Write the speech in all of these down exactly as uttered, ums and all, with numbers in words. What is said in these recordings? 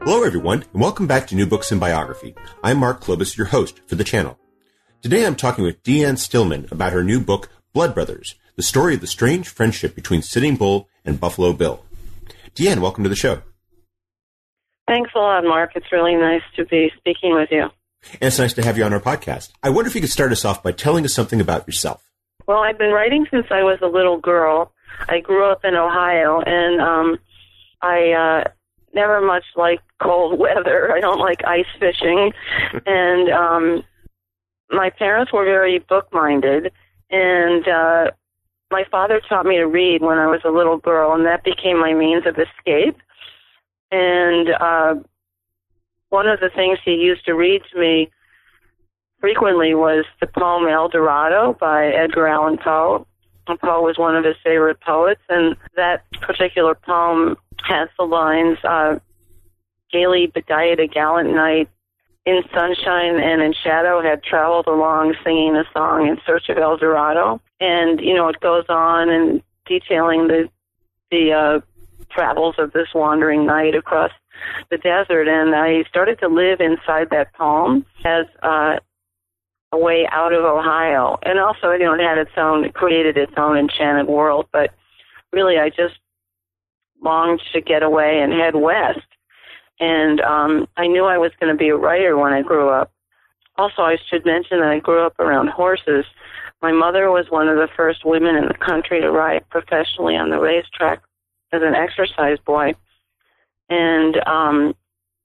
Hello everyone, and welcome back to New Books in Biography. I'm Mark Klobus, your host for the channel. Today I'm talking with Deanne Stillman about her new book, Blood Brothers, the story of the strange friendship between Sitting Bull and Buffalo Bill. Deanne, welcome to the show. Thanks a lot, Mark. It's really nice to be speaking with you. And it's nice to have you on our podcast. I wonder if you could start us off by telling us something about yourself. Well, I've been writing since I was a little girl. I grew up in Ohio, and um, I uh, never much liked cold weather. I don't like ice fishing. and um, my parents were very book-minded, and uh, my father taught me to read when I was a little girl, and that became my means of escape. And uh, one of the things he used to read to me frequently was the poem El Dorado by Edgar Allan Poe. Poe was one of his favorite poets, and that particular poem has the lines, uh, gaily bedight a gallant knight, in sunshine and in shadow had traveled along singing a song in search of El Dorado. And, you know, it goes on and detailing the, the uh, travels of this wandering knight across the desert. And I started to live inside that poem as uh, a way out of Ohio. And also, you know, it had its own, it created its own enchanted world. But really, I just longed to get away and head west. And um, I knew I was going to be a writer when I grew up. Also, I should mention that I grew up around horses. My mother was one of the first women in the country to ride professionally on the racetrack as an exercise boy. And um,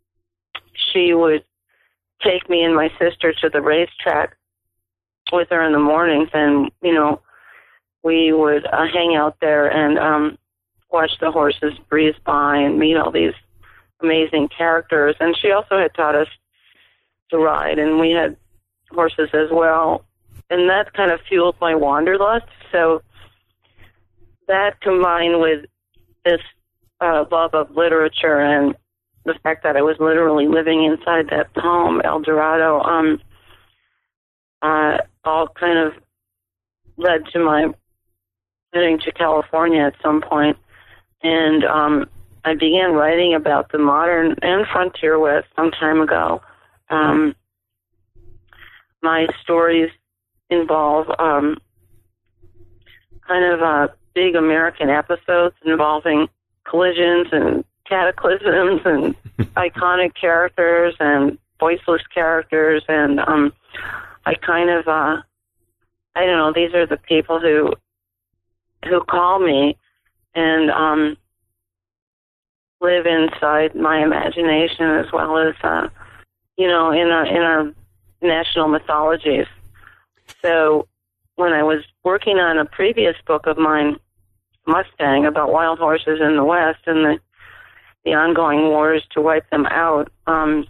she would take me and my sister to the racetrack with her in the mornings. And, you know, we would uh, hang out there and um, watch the horses breeze by and meet all these amazing characters. And she also had taught us to ride, and we had horses as well. And that kind of fueled my wanderlust. So that combined with this uh, love of literature and the fact that I was literally living inside that poem, El Dorado, um, uh, all kind of led to my heading to California at some point. And um, I began writing about the modern and frontier West some time ago. Um, my stories involve um, kind of uh, big American episodes involving collisions and cataclysms and iconic characters and voiceless characters. And um, I kind of, uh, I don't know, these are the people who who call me and um, live inside my imagination as well as, uh, you know, in our, in our national mythologies. So when I was working on a previous book of mine, Mustang, about wild horses in the West and the, the ongoing wars to wipe them out, um,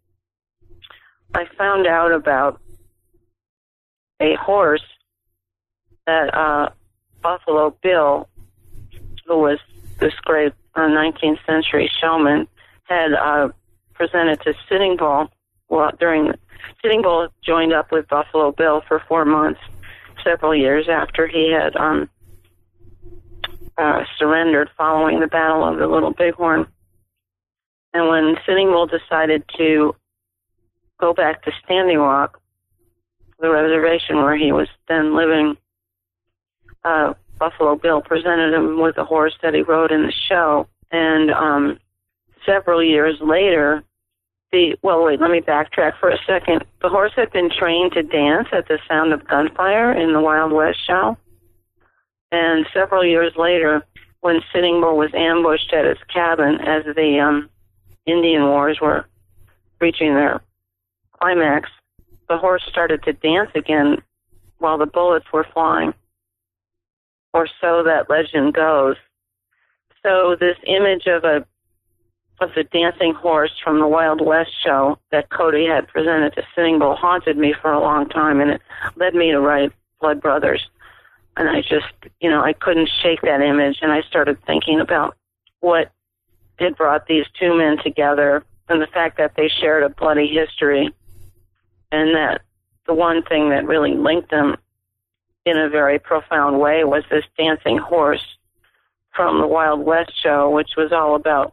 I found out about a horse that uh, Buffalo Bill, who was this great uh, nineteenth century showman, had uh, presented to Sitting Bull. Well, during Sitting Bull joined up with Buffalo Bill for four months, several years after he had um, uh, surrendered following the Battle of the Little Bighorn. And when Sitting Bull decided to go back to Standing Rock, the reservation where he was then living, uh, Buffalo Bill presented him with a horse that he rode in the show. And um, several years later, the well, wait, let me backtrack for a second. The horse had been trained to dance at the sound of gunfire in the Wild West show. And several years later, when Sitting Bull was ambushed at his cabin as the um, Indian Wars were reaching their climax, the horse started to dance again while the bullets were flying, or so that legend goes. So this image of a of the dancing horse from the Wild West show that Cody had presented to Sitting Bull haunted me for a long time, and it led me to write Blood Brothers. And I just, you know, I couldn't shake that image, and I started thinking about what had brought these two men together and the fact that they shared a bloody history, and that the one thing that really linked them in a very profound way was this dancing horse from the Wild West show, which was all about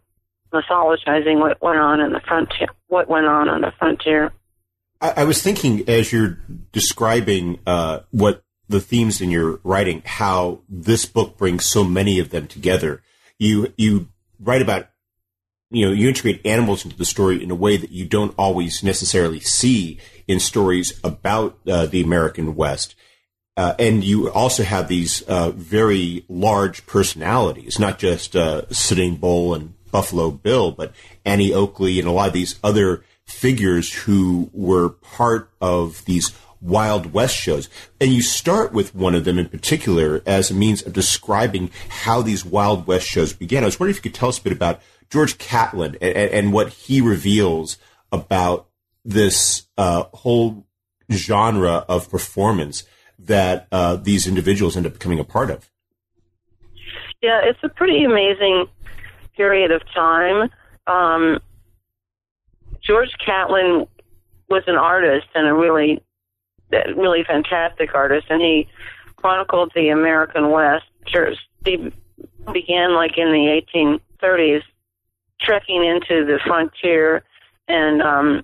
mythologizing what went on in the frontier, what went on on the frontier. I, I was thinking as you're describing uh, what the themes in your writing, how this book brings so many of them together. You you write about, you know, you integrate animals into the story in a way that you don't always necessarily see in stories about uh, the American West. Uh, and you also have these uh, very large personalities, not just uh, Sitting Bull and Buffalo Bill, but Annie Oakley and a lot of these other figures who were part of these Wild West shows. And you start with one of them in particular as a means of describing how these Wild West shows began. I was wondering if you could tell us a bit about George Catlin and, and what he reveals about this uh, whole genre of performance that uh, these individuals end up becoming a part of. Yeah, it's a pretty amazing period of time. Um, George Catlin was an artist and a really, really fantastic artist, and he chronicled the American West. He began like in the eighteen thirties, trekking into the frontier, and um,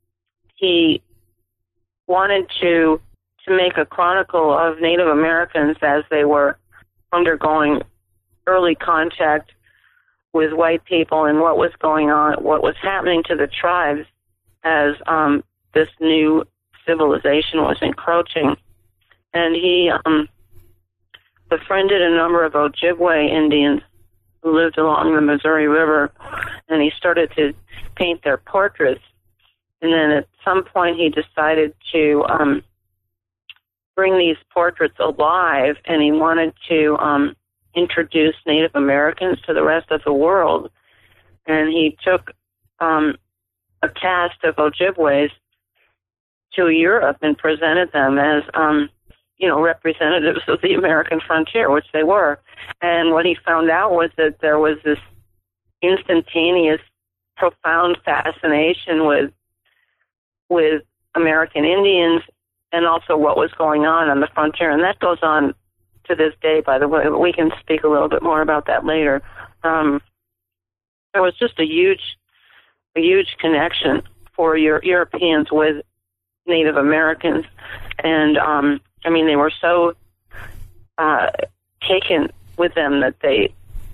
he wanted to to make a chronicle of Native Americans as they were undergoing early contact with white people and what was going on, what was happening to the tribes as um, this new civilization was encroaching. And he um, befriended a number of Ojibwe Indians who lived along the Missouri River, and he started to paint their portraits. And then at some point he decided to um, bring these portraits alive, and he wanted to um, introduce Native Americans to the rest of the world. And he took um, a cast of Ojibways to Europe and presented them as, um, you know, representatives of the American frontier, which they were. And what he found out was that there was this instantaneous, profound fascination with with American Indians and also what was going on on the frontier. And that goes on to this day, by the way. We can speak a little bit more about that later. Um, there was just a huge, a huge connection for Euro- Europeans with Native Americans. And, um, I mean, they were so uh, taken with them that they,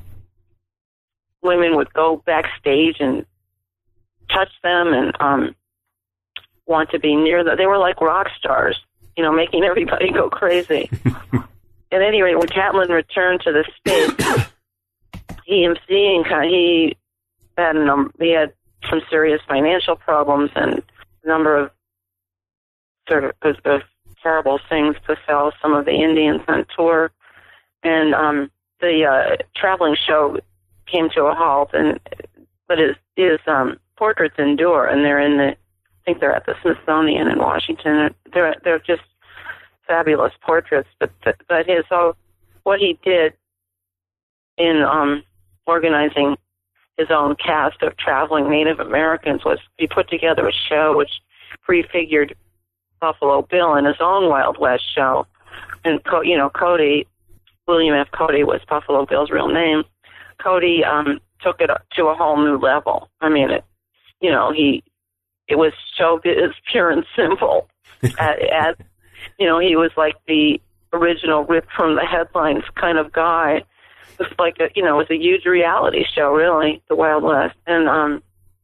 women would go backstage and touch them and um, want to be near them. They were like rock stars, you know, making everybody go crazy. At any rate, when Catlin returned to the States, he seeing he had a number, he had some serious financial problems and a number of sort of, of, of terrible things befell some of the Indians on tour, and um, the uh, traveling show came to a halt. And but his his um, portraits endure, and they're in the I think they're at the Smithsonian in Washington. They're they're just fabulous portraits. But but his so what he did in um, organizing his own cast of traveling Native Americans was he put together a show which prefigured Buffalo Bill in his own Wild West show. And, you know, Cody, William F. Cody was Buffalo Bill's real name. Cody um, took it to a whole new level. I mean, it, you know, he, it was showbiz pure and simple. as, as, you know, he was like the original ripped from the headlines kind of guy. It was like, a, you know, it was a huge reality show, really, the Wild West. And um,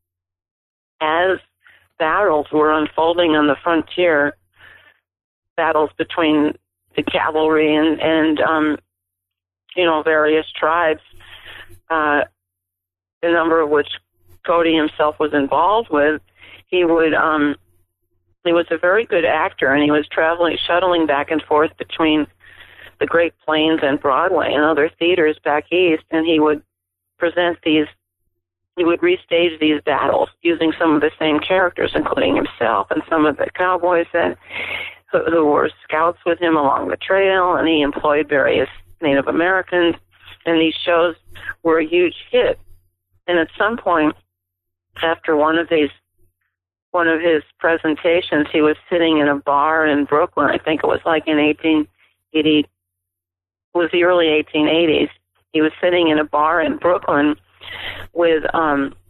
as battles were unfolding on the frontier, battles between the cavalry and, and um, you know, various tribes, uh, a number of which Cody himself was involved with, he would, um, he was a very good actor, and he was traveling, shuttling back and forth between the Great Plains and Broadway and other theaters back east, and he would present these He would restage these battles using some of the same characters, including himself and some of the cowboys that who, who were scouts with him along the trail, and he employed various Native Americans, and these shows were a huge hit. And at some point, after one of these, one of his presentations, he was sitting in a bar in Brooklyn. I think it was like in eighteen eighty, it was the early eighteen eighties. He was sitting in a bar in Brooklyn with um,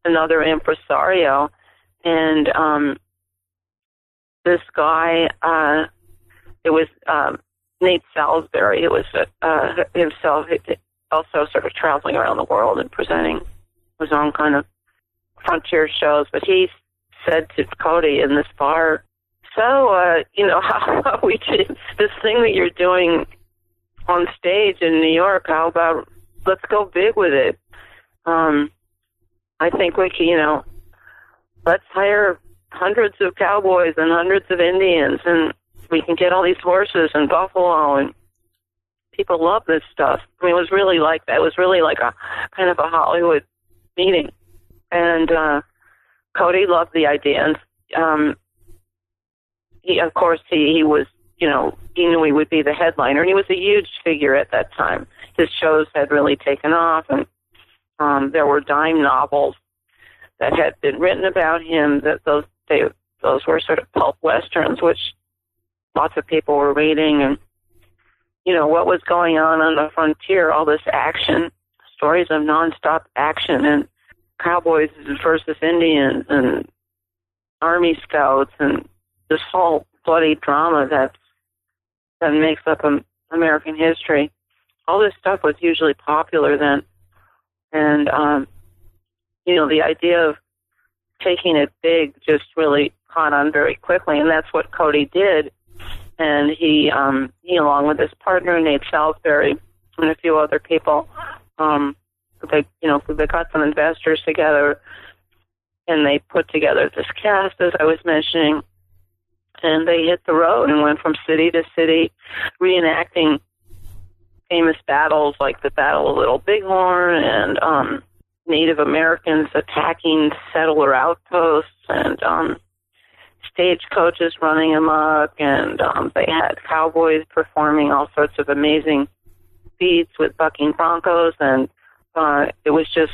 another impresario, and um, this guy, uh, it was um, Nate Salisbury, who was uh, himself also sort of traveling around the world and presenting his own kind of frontier shows, but he said to Cody in this bar, so, uh, you know, how about we do this thing that you're doing on stage in New York, how about let's go big with it? Um, I think we can, you know, let's hire hundreds of cowboys and hundreds of Indians, and we can get all these horses and buffalo, and people love this stuff. I mean, it was really like that. It was really like a kind of a Hollywood meeting. And uh, Cody loved the idea. And um, he, of course, he, he was, you know, he knew he would be the headliner. And he was a huge figure at that time. His shows had really taken off, and um, there were dime novels that had been written about him. That those they those were sort of pulp westerns, which lots of people were reading, and you know what was going on on the frontier. All this action, stories of nonstop action, and cowboys versus Indians, and Army Scouts, and this whole bloody drama that that makes up um, American history. All this stuff was hugely popular then, and um, you know the idea of taking it big just really caught on very quickly, and that's what Cody did. And he, um, he along with his partner Nate Salisbury and a few other people, um, they, you know, they got some investors together, and they put together this cast, as I was mentioning, and they hit the road and went from city to city, reenacting famous battles like the Battle of Little Bighorn, and um, Native Americans attacking settler outposts, and um, stagecoaches running amok, and um, they had cowboys performing all sorts of amazing feats with bucking broncos, and uh, it was just,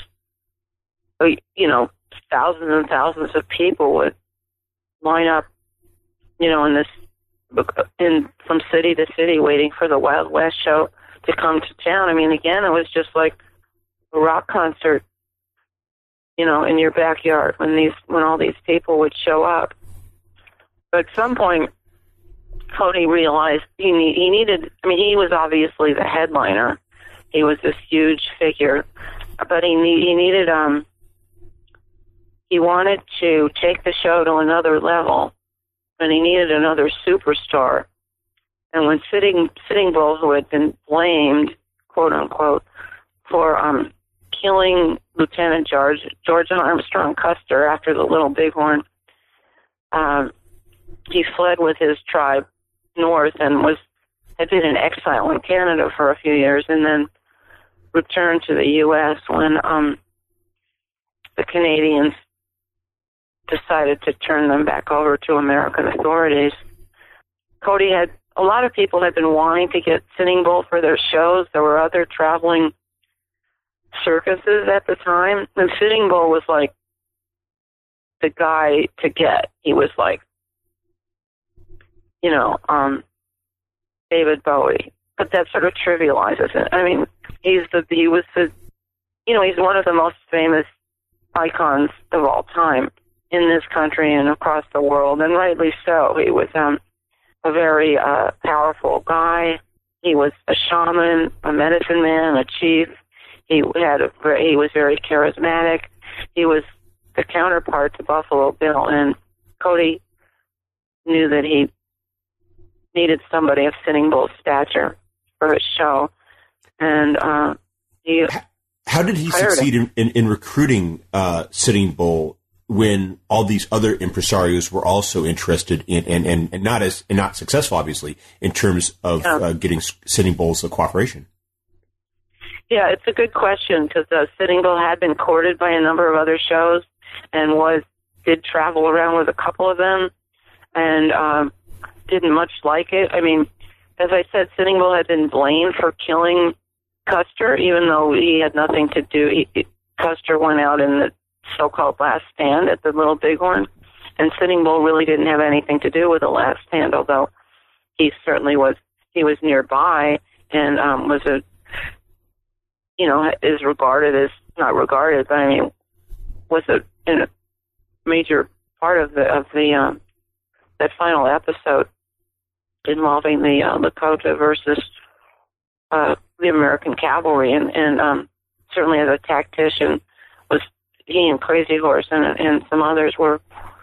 you know, thousands and thousands of people would line up, you know, in this, in from city to city, waiting for the Wild West show to come to town. I mean, again, it was just like a rock concert, you know, in your backyard when these when all these people would show up. But at some point, Cody realized he need, he needed. I mean, he was obviously the headliner. He was this huge figure, but he need, he needed um he wanted to take the show to another level, and he needed another superstar. And when Sitting Sitting Bull, who had been blamed, quote unquote, for um, killing Lieutenant George George Armstrong Custer after the Little Bighorn, um, he fled with his tribe north and was had been in exile in Canada for a few years, and then returned to the U S when um, the Canadians decided to turn them back over to American authorities. Cody had a lot of people had been wanting to get Sitting Bull for their shows. There were other traveling circuses at the time, and Sitting Bull was like the guy to get. He was like, you know, um, David Bowie, but that sort of trivializes it. I mean, he's the he was the, you know, he's one of the most famous icons of all time in this country and across the world, and rightly so. He was um. a very uh, powerful guy. He was a shaman, a medicine man, a chief. He had a very, he was very charismatic. He was the counterpart to Buffalo Bill, and Cody knew that he needed somebody of Sitting Bull's stature for his show. And uh, he how did he succeed in, in, in recruiting uh, Sitting Bull when all these other impresarios were also interested in, and, and, and not as and not successful, obviously, in terms of yeah. uh, getting Sitting Bull's cooperation? Yeah, it's a good question, because uh, Sitting Bull had been courted by a number of other shows and was did travel around with a couple of them, and um, didn't much like it. I mean, as I said, Sitting Bull had been blamed for killing Custer, even though he had nothing to do. He, Custer went out in the so-called last stand at the Little Bighorn, and Sitting Bull really didn't have anything to do with the last stand, although he certainly was, he was nearby and um, was a, you know, is regarded as, not regarded, but I mean, was a, a major part of the of the um, that final episode involving the uh, Lakota versus uh, the American cavalry, and and um, certainly as a tactician, was he and Crazy Horse and and some others were,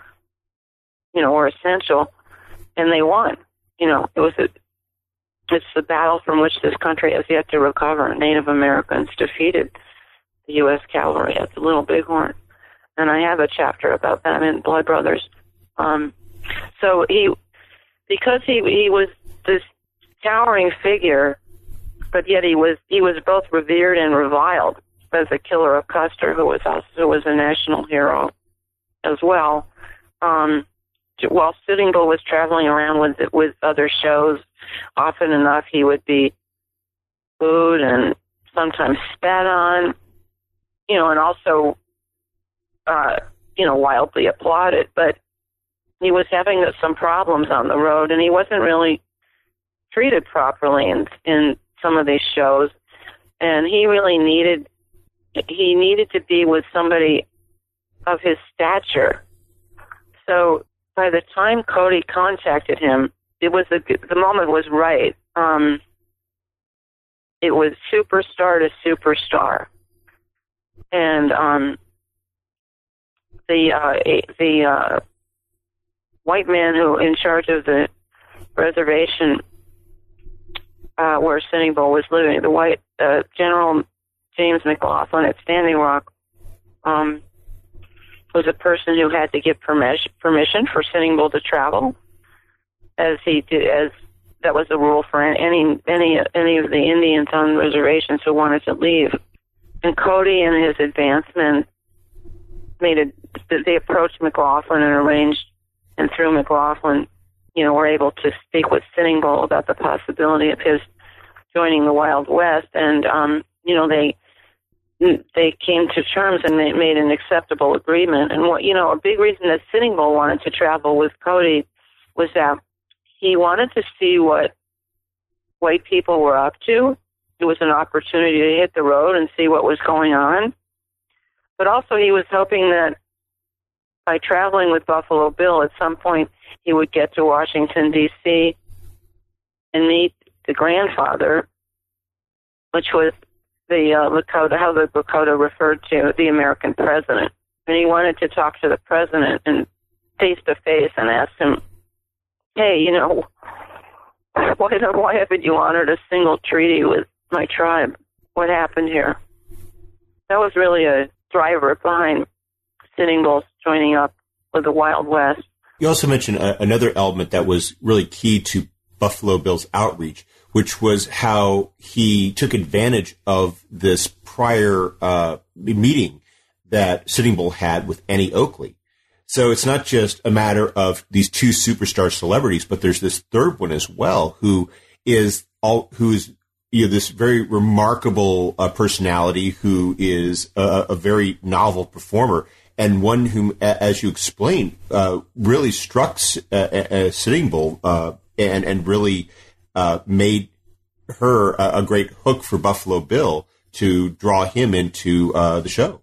you know, were essential, and they won. You know, it was a, it's the battle from which this country has yet to recover. Native Americans defeated the U S cavalry at the Little Bighorn, and I have a chapter about that in Blood Brothers. Um, so he, because he he was this towering figure, but yet he was he was both revered and reviled as a killer of Custer, who was also who was a national hero as well. Um, while Sitting Bull was traveling around with with other shows, often enough he would be booed and sometimes spat on, you know, and also, uh, you know, wildly applauded. But he was having some problems on the road, and he wasn't really treated properly in in some of these shows, and he really needed he needed to be with somebody of his stature. So by the time Cody contacted him, it was a, the moment was right. Um, it was superstar to superstar, and um, the uh, the uh, white man who in charge of the reservation uh, where Sitting Bull was living, the white uh, General James McLaughlin at Standing Rock, um, was a person who had to give permission permission for Sitting Bull to travel, as he did, as that was the rule for any any any of the Indians on reservations who wanted to leave. And Cody and his advancement made a they approached McLaughlin and arranged, and through McLaughlin, you know, were able to speak with Sitting Bull about the possibility of his joining the Wild West, and um, you know they. They came to terms and they made an acceptable agreement. And what you know, a big reason that Sitting Bull wanted to travel with Cody was that he wanted to see what white people were up to. It was an opportunity to hit the road and see what was going on. But also he was hoping that by traveling with Buffalo Bill, at some point he would get to Washington, D C and meet the grandfather, which was the uh, Lakota, how the Lakota referred to the American president. And he wanted to talk to the president and face to face and ask him, hey, you know, why, why haven't you honored a single treaty with my tribe? What happened here? That was really a driver behind Sitting Bull joining up with the Wild West. You also mentioned a, another element that was really key to Buffalo Bill's outreach, which was how he took advantage of this prior uh, meeting that Sitting Bull had with Annie Oakley. So it's not just a matter of these two superstar celebrities, but there's this third one as well, who is all who's you know this very remarkable uh, personality, who is a, a very novel performer, and one whom, as you explained, uh, really struck uh, uh, Sitting Bull uh, and and really. Uh, made her a, a great hook for Buffalo Bill to draw him into uh, the show.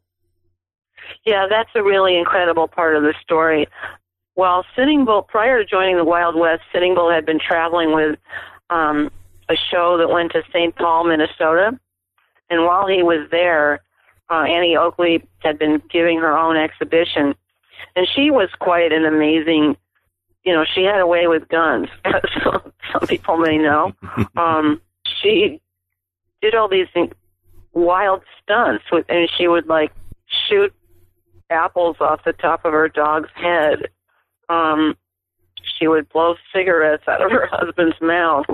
Yeah, that's a really incredible part of the story. While Sitting Bull, prior to joining the Wild West, Sitting Bull had been traveling with um, a show that went to Saint Paul, Minnesota. And while he was there, uh, Annie Oakley had been giving her own exhibition. And she was quite an amazing, you know, she had a way with guns, as some people may know. Um, she did all these wild stunts, with, and she would, like, shoot apples off the top of her dog's head. Um, she would blow cigarettes out of her husband's mouth.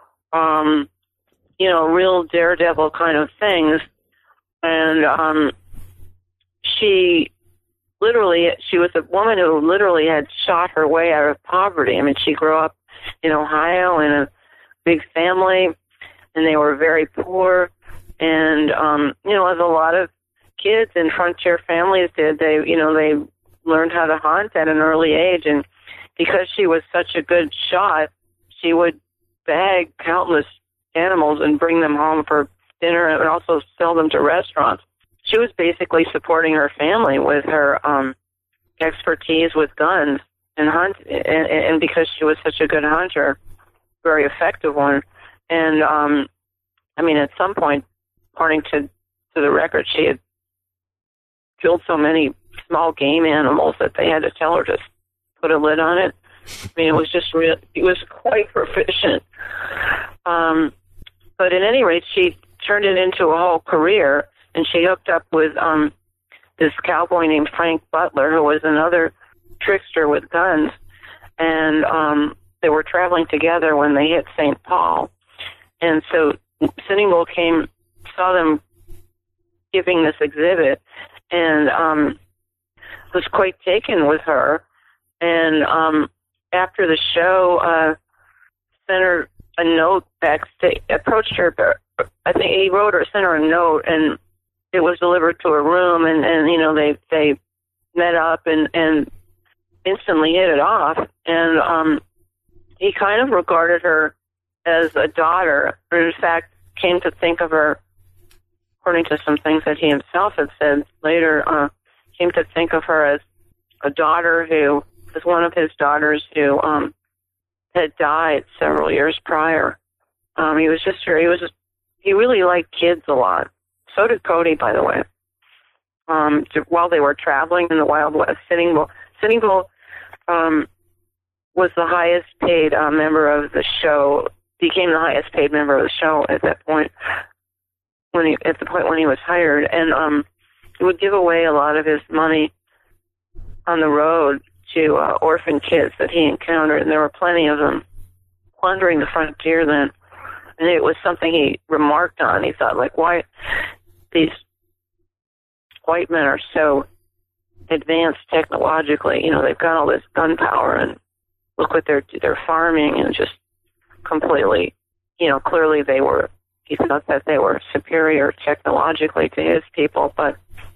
Um, you know, real daredevil kind of things. And um, she... Literally, she was a woman who literally had shot her way out of poverty. I mean, she grew up in Ohio in a big family, and they were very poor. And, um, you know, as a lot of kids in frontier families did, they, you know, they learned how to hunt at an early age. And because she was such a good shot, she would bag countless animals and bring them home for dinner and also sell them to restaurants. she was basically supporting her family with her um, expertise with guns and hunt, and, and because she was such a good hunter, very effective one. And um, I mean, at some point, according to to the record, she had killed so many small game animals that they had to tell her to put a lid on it. I mean, it was just real. It was quite proficient. Um, but at any rate, she turned it into a whole career, and she hooked up with um, this cowboy named Frank Butler, who was another trickster with guns, and um, they were traveling together when they hit Saint Paul. And so Sitting Bull came, saw them giving this exhibit, and um, was quite taken with her. And um, after the show, uh, sent her a note backstage, approached her, I think he wrote her, sent her a note, and it was delivered to her room, and, and you know, they, they met up and, and instantly hit it off. And um, he kind of regarded her as a daughter, or in fact came to think of her, according to some things that he himself had said later, uh, came to think of her as a daughter who was one of his daughters who um, had died several years prior. Um, he was just he was just, he really liked kids a lot. So did Cody, by the way. Um, to, while they were traveling in the Wild West, Sitting Bull, Sitting Bull um, was the highest paid uh, member of the show. Became the highest paid member of the show at that point. When he at the point when he was hired, and um, he would give away a lot of his money on the road to uh, orphan kids that he encountered, and there were plenty of them wandering the frontier then. And it was something he remarked on. He thought, like, why these white men are so advanced technologically? You know, they've got all this gunpowder, and look what they're they're farming, and just completely, you know, clearly they were. He thought that they were superior technologically to his people, but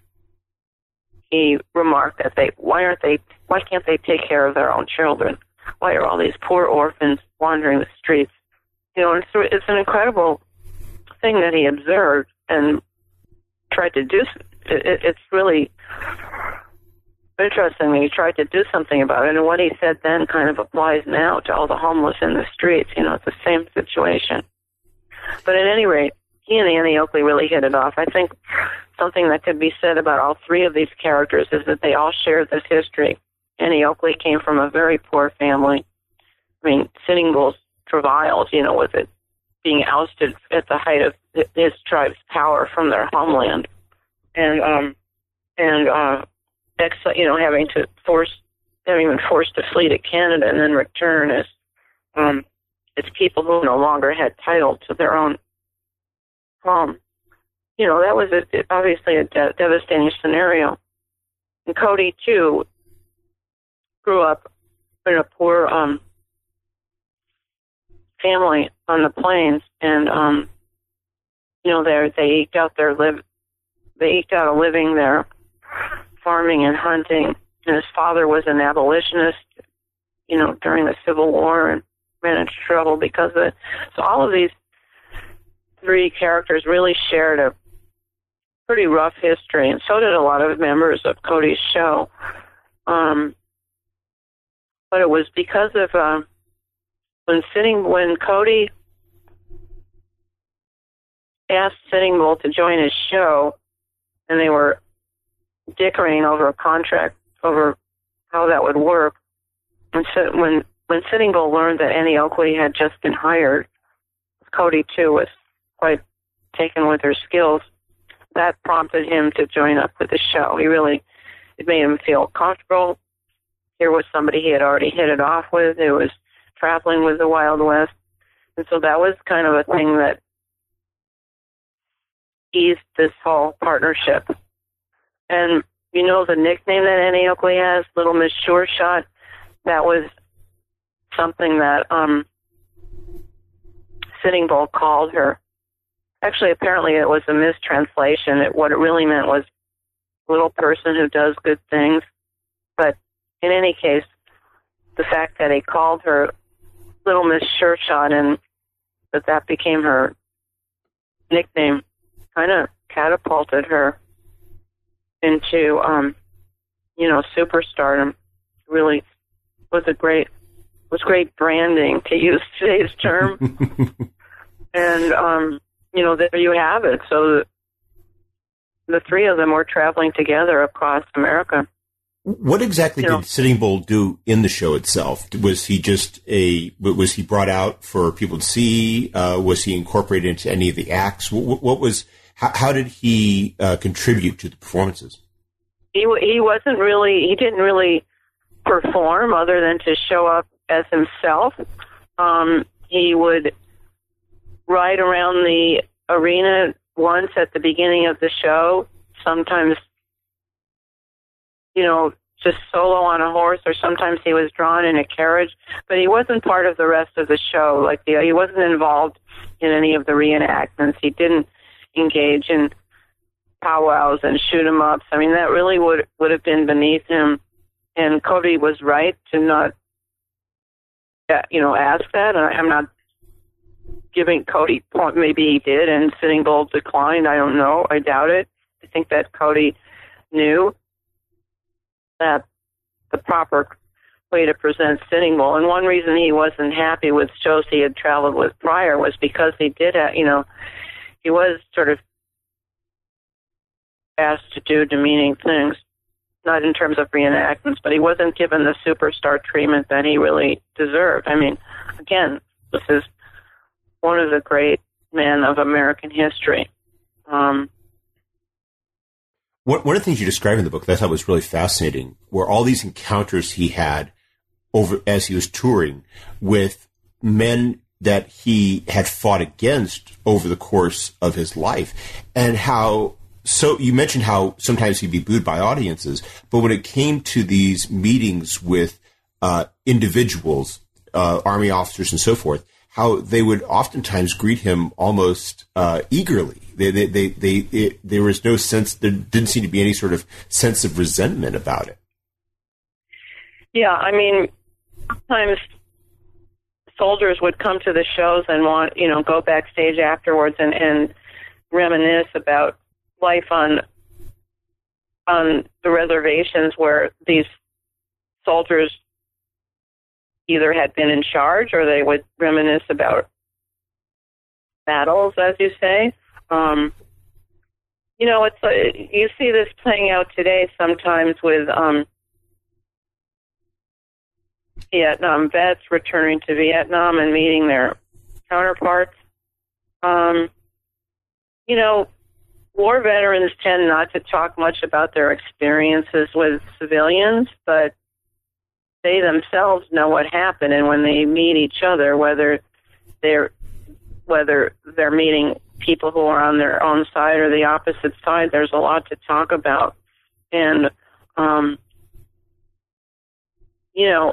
he remarked that they, why aren't they, why can't they take care of their own children? Why are all these poor orphans wandering the streets? You know, it's, it's an incredible thing that he observed and tried to do. It, it's really interesting that he tried to do something about it, and what he said then kind of applies now to all the homeless in the streets. You know, it's the same situation. But at any rate, he and Annie Oakley really hit it off. I think something that could be said about all three of these characters is that they all shared this history. Annie Oakley came from a very poor family. I mean, Sitting Bull's travails, you know, with it being ousted at the height of his tribe's power from their homeland, and um, and uh, ex, you know, having to force, having been forced to flee to Canada and then return as um. It's people who no longer had title to their own home. You know, that was a, obviously a de- devastating scenario. And Cody, too, grew up in a poor um, family on the plains, and, um, you know, they they eked out their live, they eked out a living there, farming and hunting. And his father was an abolitionist, you know, during the Civil War, and ran into trouble because of it. So all of these three characters really shared a pretty rough history, and so did a lot of members of Cody's show. Um, but it was because of uh, when sitting when Cody asked Sitting Bull to join his show, and they were dickering over a contract over how that would work. And so when When Sitting Bull learned that Annie Oakley had just been hired, Cody, too, was quite taken with her skills. That prompted him to join up with the show. He really, it made him feel comfortable. Here was somebody he had already hit it off with, who was traveling with the Wild West. And so that was kind of a thing that eased this whole partnership. And, you know, the nickname that Annie Oakley has, Little Miss Sure Shot, that was something that um, Sitting Bull called her. Actually, apparently it was a mistranslation. It, what it really meant was little person who does good things. But in any case, the fact that he called her Little Miss Sure Shot and that that became her nickname kind of catapulted her into, um, you know, superstardom. Really was a great, was great branding, to use today's term. And, um, you know, there you have it. So the, the three of them were traveling together across America. What exactly you did know, Sitting Bull do in the show itself? Was he just a, was he brought out for people to see? Uh, was he incorporated into any of the acts? What, what was, how, how did he uh, contribute to the performances? He he wasn't really, he didn't really perform other than to show up as himself. Um, he would ride around the arena once at the beginning of the show, sometimes, you know, just solo on a horse, or sometimes he was drawn in a carriage, but he wasn't part of the rest of the show. Like, the, he wasn't involved in any of the reenactments. He didn't engage in powwows and shoot-em-ups. I mean, that really would would have been beneath him. And Cody was right to not, you know, ask that. I'm not giving Cody point. Maybe he did, and Sitting Bull declined. I don't know. I doubt it. I think that Cody knew that the proper way to present Sitting Bull. And one reason he wasn't happy with shows he had traveled with prior was because he did, have, you know, he was sort of asked to do demeaning things, not in terms of reenactments, but he wasn't given the superstar treatment that he really deserved. I mean, again, this is one of the great men of American history. Um, One, one of the things you describe in the book that I thought was really fascinating were all these encounters he had over as he was touring with men that he had fought against over the course of his life, and how. So you mentioned how sometimes he'd be booed by audiences, but when it came to these meetings with uh, individuals, uh, army officers and so forth, how they would oftentimes greet him almost uh, eagerly. They, they, they, they, it, there was no sense, there didn't seem to be any sort of sense of resentment about it. Yeah, I mean, sometimes soldiers would come to the shows and want, you know, go backstage afterwards and, and reminisce about life on on the reservations where these soldiers either had been in charge, or they would reminisce about battles, as you say. Um, you know, it's uh, you see this playing out today sometimes with um, Vietnam vets returning to Vietnam and meeting their counterparts. Um, you know, war veterans tend not to talk much about their experiences with civilians, but they themselves know what happened, and when they meet each other, whether they're whether they're meeting people who are on their own side or the opposite side, there's a lot to talk about. And um, you know,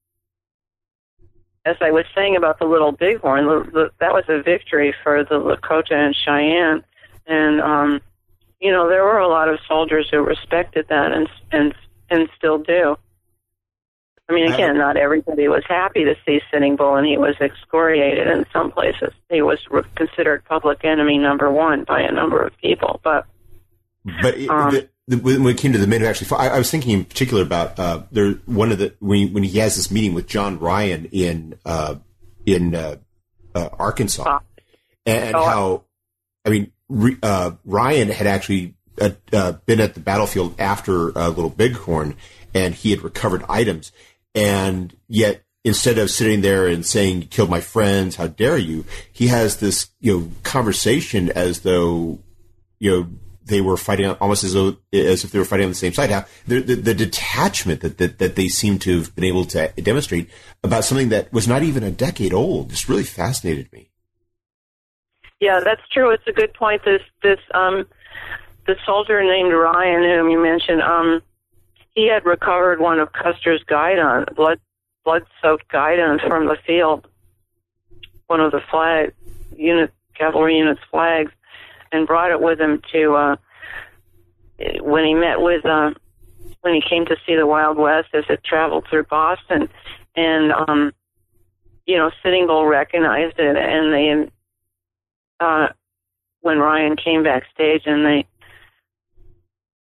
as I was saying about the Little Bighorn, the, the, that was a victory for the Lakota and Cheyenne. And, um, you know, there were a lot of soldiers who respected that and and and still do. I mean, again, not everybody was happy to see Sitting Bull, and he was excoriated in some places. He was re- considered public enemy number one by a number of people. But but um, the, the, when it came to the men who actually fought, I, I was thinking in particular about uh, there one of the when he, when he has this meeting with John Ryan in uh, in uh, uh, Arkansas, uh, and, and oh, how I mean. Uh, Ryan had actually uh, uh, been at the battlefield after uh, Little Bighorn, and he had recovered items. And yet, instead of sitting there and saying, "You killed my friends, how dare you?" he has this, you know, conversation as though, you know, they were fighting almost as though as if they were fighting on the same side. How the, the, the detachment that, that that they seem to have been able to demonstrate about something that was not even a decade old just really fascinated me. Yeah, that's true. It's a good point. This this um the soldier named Ryan, whom you mentioned, um, he had recovered one of Custer's guidon, blood blood soaked guidons from the field, one of the flag unit cavalry unit's flags, and brought it with him to uh, when he met with uh, when he came to see the Wild West as it traveled through Boston, and um, you know, Sitting Bull recognized it, and they. Uh, when Ryan came backstage and they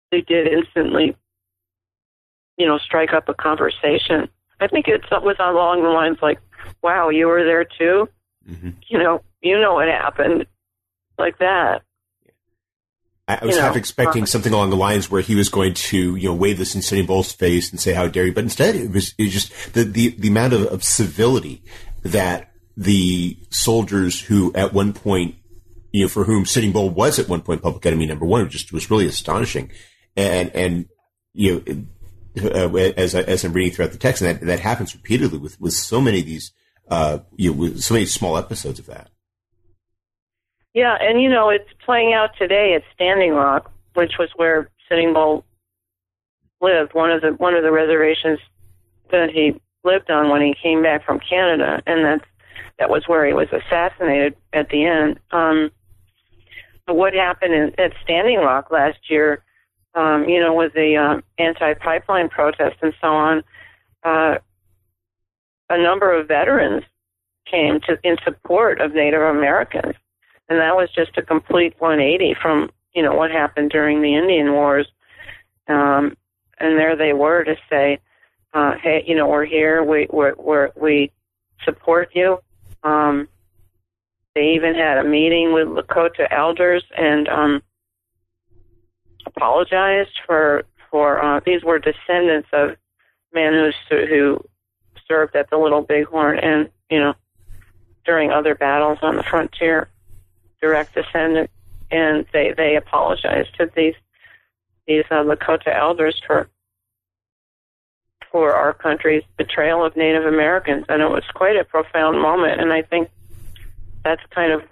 they did instantly, you know, strike up a conversation. I think it was along the lines like, wow, you were there too? Mm-hmm. You know, you know what happened, like that. I was you half know, expecting uh, something along the lines where he was going to, you know, wave this in Sitting Bull's face and say, how dare you? But instead, it was, it was just the, the, the amount of, of civility that the soldiers who at one point, you know, for whom Sitting Bull was at one point public enemy number one, just was really astonishing. And, and, you know, uh, as, I, as I'm reading throughout the text, and that, that happens repeatedly with, with so many of these, uh, you know, with so many small episodes of that. Yeah, and, you know, it's playing out today at Standing Rock, which was where Sitting Bull lived, one of the one of the reservations that he lived on when he came back from Canada, and that's, that was where he was assassinated at the end. Um, but what happened in, at Standing Rock last year, um, you know, with the uh, anti-pipeline protest and so on, uh, a number of veterans came to in support of Native Americans. And that was just a complete one eighty from, you know, what happened during the Indian Wars. Um, and there they were to say, uh, hey, you know, we're here, we we're, we're, we support you. Um, they even had a meeting with Lakota elders and um, apologized for, for uh, these were descendants of men who, who served at the Little Bighorn and, you know, during other battles on the frontier. Direct descendant, and they, they apologized to these these uh, Lakota elders for for our country's betrayal of Native Americans, and it was quite a profound moment. And I think that's kind of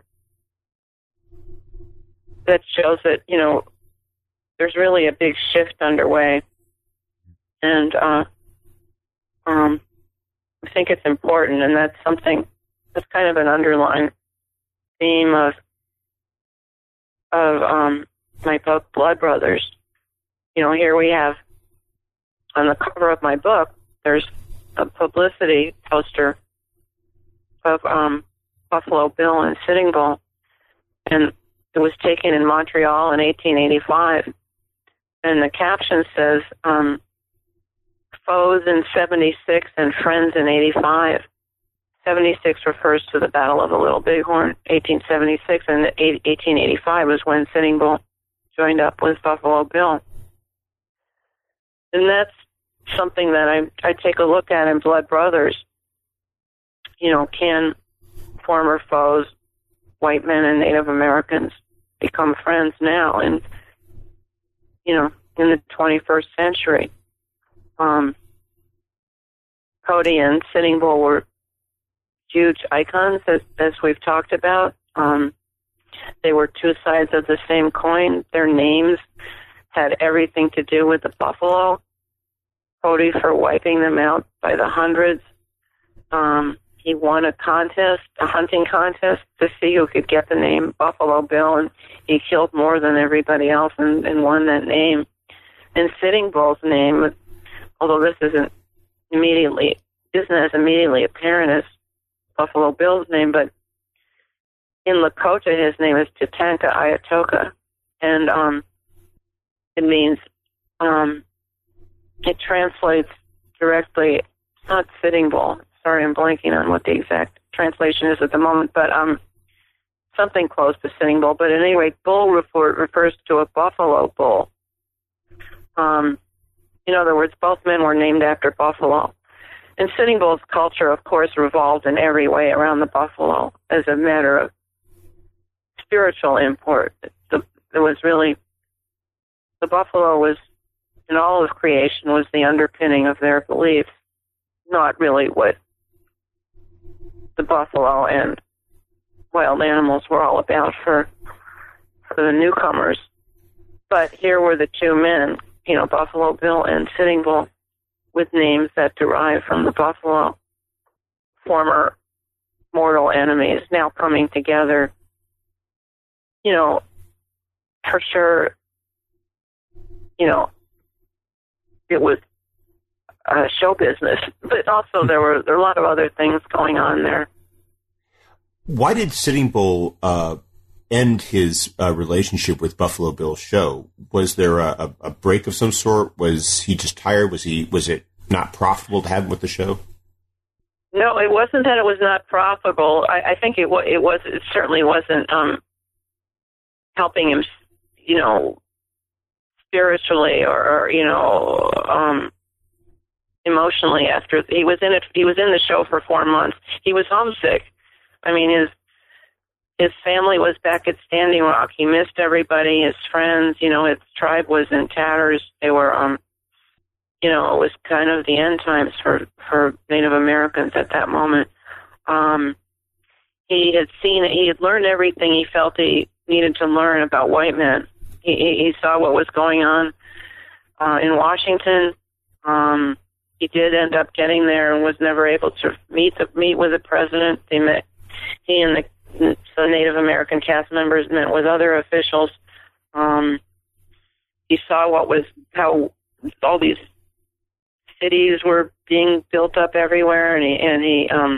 that shows that, you know, there's really a big shift underway, and uh, um, I think it's important, and that's something that's kind of an underlying theme of. of um, my book, Blood Brothers. You know, here we have, on the cover of my book, there's a publicity poster of um, Buffalo Bill and Sitting Bull, and it was taken in Montreal in eighteen eighty-five, and the caption says, um, foes in seventy-six and friends in eighty-five. seventy-six refers to the Battle of the Little Bighorn, eighteen seventy-six, and eighteen eighty-five was when Sitting Bull joined up with Buffalo Bill. And that's something that I, I take a look at in Blood Brothers. You know, can former foes, white men and Native Americans, become friends now in, you know, in the twenty-first century? Um, Cody and Sitting Bull were huge icons, as, as we've talked about. Um, they were two sides of the same coin. Their names had everything to do with the buffalo. Cody for wiping them out by the hundreds. Um, he won a contest, a hunting contest, to see who could get the name Buffalo Bill, and he killed more than everybody else and, and won that name. And Sitting Bull's name, although this isn't immediately, isn't as immediately apparent as Buffalo Bill's name, but in Lakota his name is Tatanka Ayatoka, and um, it means, um, it translates directly, it's not Sitting Bull, sorry I'm blanking on what the exact translation is at the moment, but um, something close to Sitting Bull, but at any rate, bull refer, refers to a buffalo bull. Um, in other words, both men were named after buffalo. And Sitting Bull's culture, of course, revolved in every way around the buffalo as a matter of spiritual import. The, it was really, the buffalo was, in all of creation, was the underpinning of their beliefs, not really what the buffalo and wild animals were all about for, for the newcomers. But here were the two men, you know, Buffalo Bill and Sitting Bull, with names that derive from the buffalo, former mortal enemies now coming together. You know, for sure, you know, it was uh, show business, but also there were there were a lot of other things going on there. Why did Sitting Bull uh, end his uh, relationship with Buffalo Bill's show? Was there a, a, a break of some sort? Was he just tired? Was he? Was it not profitable to have him with the show? No, it wasn't that it was not profitable. I, I think it was. It was. It certainly wasn't um, helping him, you know, spiritually or, or you know, um, emotionally. After he was in it, he was in the show for four months. He was homesick. I mean, his his family was back at Standing Rock. He missed everybody, his friends. You know, his tribe was in tatters. They were, um, you know, it was kind of the end times for for Native Americans at that moment. Um, he had seen it. He had learned everything he felt he needed to learn about white men. He, he saw what was going on uh, in Washington. Um, he did end up getting there and was never able to meet the, meet with the president. They met. He and the, the Native American cast members met with other officials. Um, he saw what was how all these cities were being built up everywhere, and he and he um,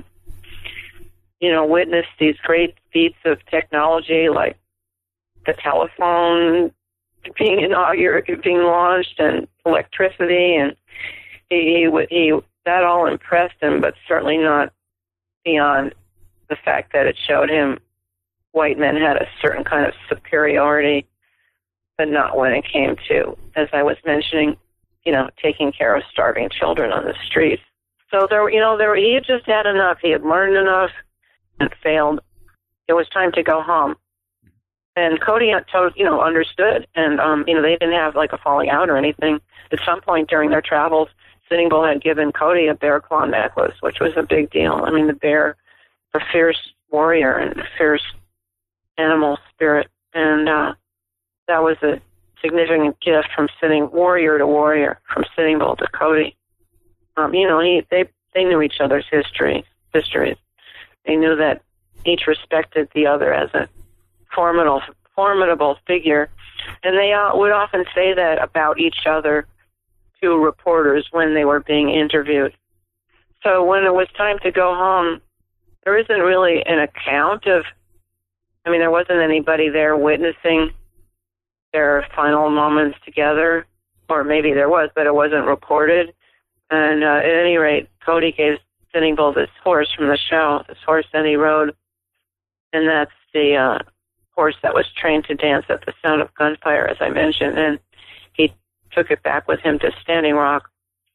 you know witnessed these great feats of technology like the telephone being inaugurated, being launched, and electricity, and he, he he that all impressed him, but certainly not beyond the fact that it showed him white men had a certain kind of superiority, but not when it came to, as I was mentioning, you know, taking care of starving children on the streets. So there, you know, there he had just had enough. He had learned enough and failed. It was time to go home. And Cody, you know, understood, and um, you know, they didn't have like a falling out or anything. At some point during their travels, Sitting Bull had given Cody a bear claw necklace, which was a big deal. I mean, the bear, a fierce warrior and a fierce animal spirit, and uh, that was a significant gift from Sitting warrior to warrior, from Sitting Bull to Cody. Um, you know, he, they they knew each other's history, histories. They knew that each respected the other as a formidable, formidable figure, and they uh, would often say that about each other to reporters when they were being interviewed. So when it was time to go home, there isn't really an account of, I mean, there wasn't anybody there witnessing their final moments together, or maybe there was, but it wasn't reported. And uh, at any rate, Cody gave Sitting Bull this horse from the show, this horse that he rode, and that's the uh, horse that was trained to dance at the sound of gunfire, as I mentioned, and he took it back with him to Standing Rock,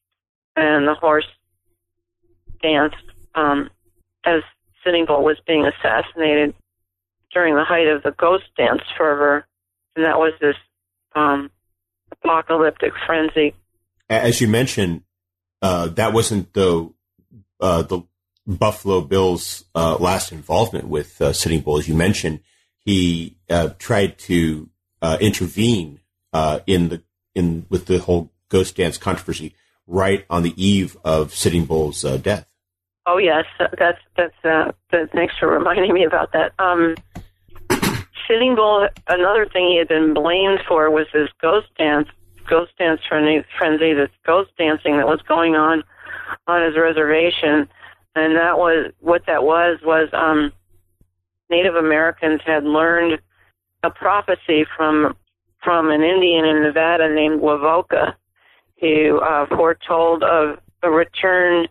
and the horse danced um, as Sitting Bull was being assassinated during the height of the ghost dance fervor, and that was this um, apocalyptic frenzy. As you mentioned, uh, that wasn't the uh, the Buffalo Bill's uh, last involvement with uh, Sitting Bull. As you mentioned, he uh, tried to uh, intervene uh, in the in with the whole ghost dance controversy right on the eve of Sitting Bull's uh, death. Oh yes, that's that's. Uh, that, thanks for reminding me about that. Um, Sitting Bull. Another thing he had been blamed for was this ghost dance, ghost dance frenzy, this ghost dancing that was going on on his reservation, and that was what that was was um, Native Americans had learned a prophecy from from an Indian in Nevada named Wovoka, who uh, foretold of a return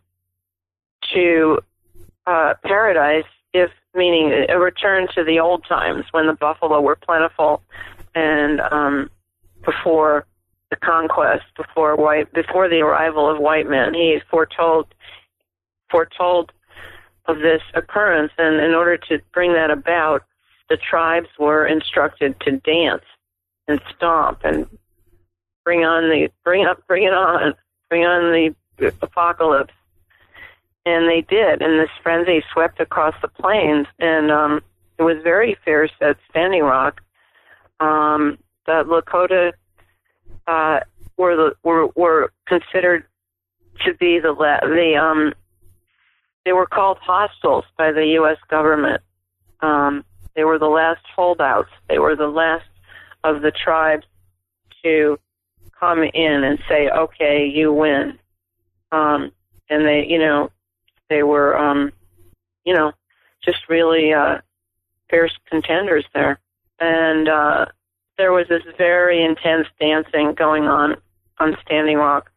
to uh, paradise, if meaning a return to the old times when the buffalo were plentiful and um, before the conquest, before white, before the arrival of white men. He foretold foretold of this occurrence, and in order to bring that about, the tribes were instructed to dance and stomp and bring on the bring up bring it on, bring on the apocalypse. And they did, and this frenzy swept across the plains, and um, it was very fierce at Standing Rock. Um, the Lakota uh, were the, were were considered to be the la- the um, they were called hostiles by the U S government. Um, they were the last holdouts. They were the last of the tribes to come in and say, "Okay, you win." Um, and they, you know. They were, um, you know, just really uh, fierce contenders there. and uh, there was this very intense dancing going on on Standing Rock,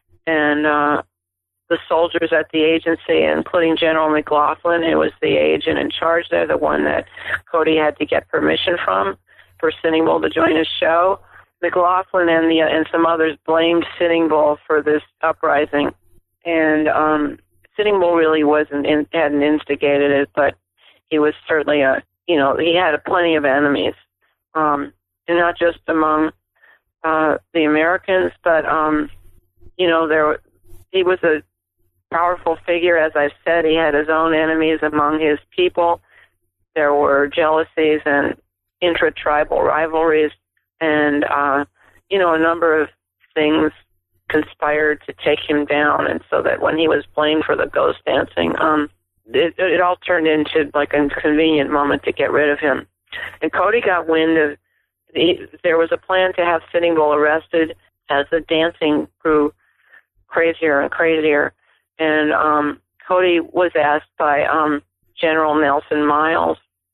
and uh, the soldiers at the agency, including General McLaughlin, who was the agent in charge there, the one that Cody had to get permission from for Sitting Bull to join his show. McLaughlin and the and some others blamed Sitting Bull for this uprising, and um, Sitting Bull really wasn't in, hadn't instigated it, but he was certainly a you know he had a plenty of enemies, um, and not just among uh, the Americans, but um, you know there he was a powerful figure. As I said, he had his own enemies among his people. There were jealousies and intra-tribal rivalries, and uh, you know a number of things conspired to take him down, and so that when he was blamed for the ghost dancing, um, it, it all turned into like a convenient moment to get rid of him. And Cody got wind of the, there was a plan to have Sitting Bull arrested as the dancing grew crazier and crazier. And um, Cody was asked by um, General Nelson Miles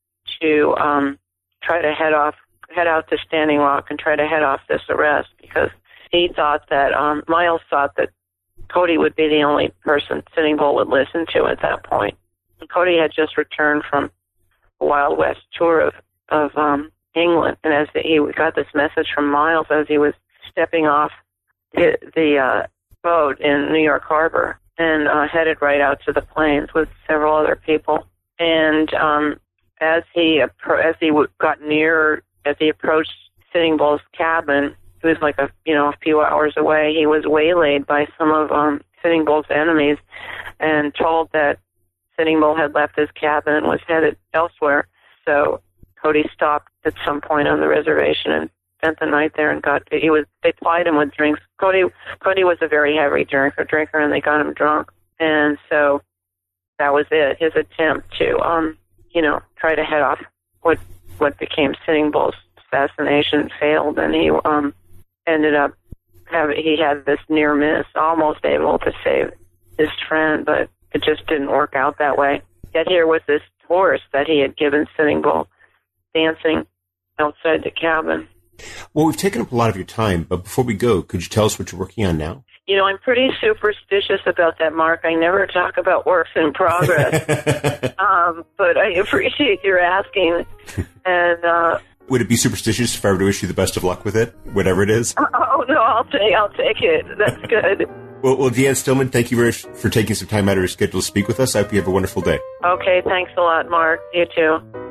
to um, try to head off, head out to Standing Rock and try to head off this arrest, because he thought that um, Miles thought that Cody would be the only person Sitting Bull would listen to at that point. And Cody had just returned from a Wild West tour of of um, England, and as the, he got this message from Miles as he was stepping off the, the uh, boat in New York Harbor, and uh, headed right out to the plains with several other people. And um, as he as he got near, as he approached Sitting Bull's cabin, it was like a you know a few hours away. He was waylaid by some of um, Sitting Bull's enemies, and told that Sitting Bull had left his cabin and was headed elsewhere. So Cody stopped at some point on the reservation and spent the night there, and got he was they plied him with drinks. Cody Cody was a very heavy drinker, drinker, and they got him drunk, and so that was it. His attempt to um you know try to head off what what became Sitting Bull's assassination failed, and he um ended up having he had this near miss, almost able to save his friend, but it just didn't work out that way. Yet here was this horse that he had given Sitting Bull dancing outside the cabin. Well, we've taken up a lot of your time, but before we go, could you tell us what you're working on now? You know, I'm pretty superstitious about that, Mark. I never talk about works in progress. um, but I appreciate your asking. And uh, would it be superstitious if I were to wish you the best of luck with it, whatever it is? Oh, no, I'll take, I'll take it. That's good. Well, well, Deanne Stillman, thank you very much for taking some time out of your schedule to speak with us. I hope you have a wonderful day. Okay, thanks a lot, Mark. You too.